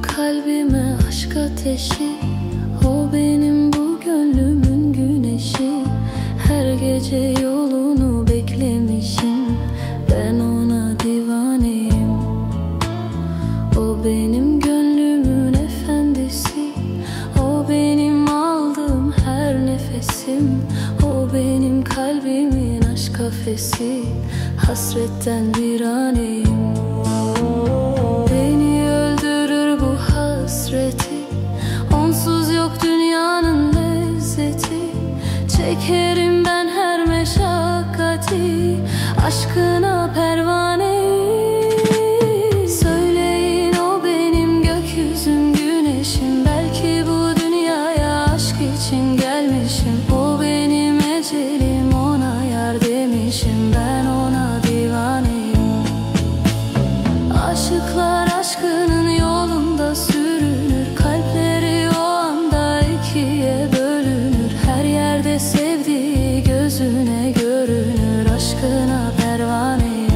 Kalbime aşk ateşi, o benim bu gönlümün güneşi. Her gece yolunu beklemişim, ben ona divaneyim. O benim gönlümün efendisi, o benim aldığım her nefesim. O benim kalbimin aşk kafesi, hasretten viraneyim. Beni öldürür bu hasreti, onsuz yok dünyanın lezzeti. Çekerim ben her meşakkati, aşkına pervaneyim. Söyleyin, o benim gökyüzüm, güneşim. Belki bu dünyaya aşk için gelmişim. O benim ecelim, ona yar demişim. Ben ona divaneyim. Aşıklar aşkının yolunda sürünür, kalpleri o anda ikiye bölünür. Her yerde sevdiği gözüne görünür, aşkına pervaneyim.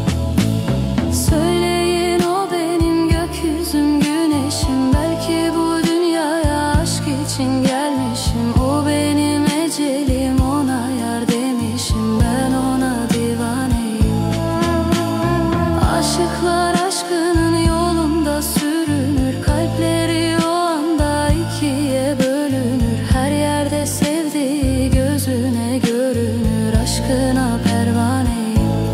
Söyleyin, o benim gökyüzüm, güneşim. Belki bu dünyaya aşk için gelmişim. O benim ecelim, ona yar demişim. Ben ona divaneyim. Aşıklar aşkının yolunda sürünür, kalpleri o anda ikiye bölünür. Her yerde sevdiği gözüne görünür, aşkına pervaneyim.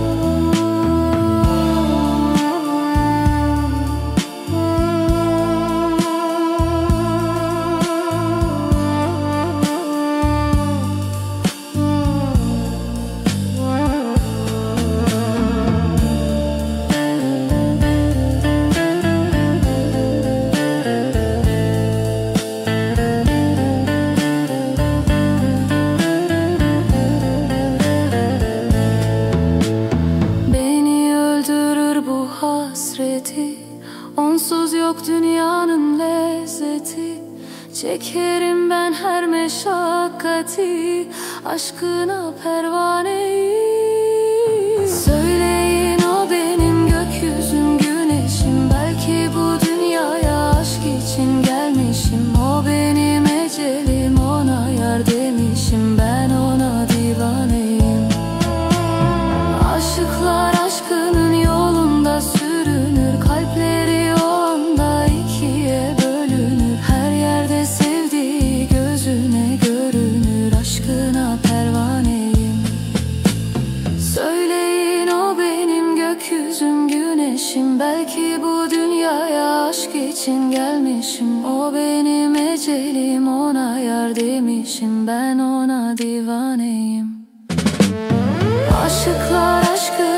Onsuz yok dünyanın lezzeti. Çekerim ben her meşakkati, aşkına pervaneyim. Söyleyin, o benim gökyüzüm, güneşim. Belki bu dünyaya aşk için gelmişim. O benim ecelim, ona yar demişim. Ben ona divaneyim. Aşıklar aşkının yolunda sürünür, kalpleri o anda ikiye bölünür. Her yerde sevdiği gözüne görünür, aşkına pervaneyim. Söyleyin, o benim gökyüzüm, güneşim. Belki bu dünyaya aşk için gelmişim. O benim ecelim, ona yar demişim. Ben ona divaneyim. Aşıklar aşkı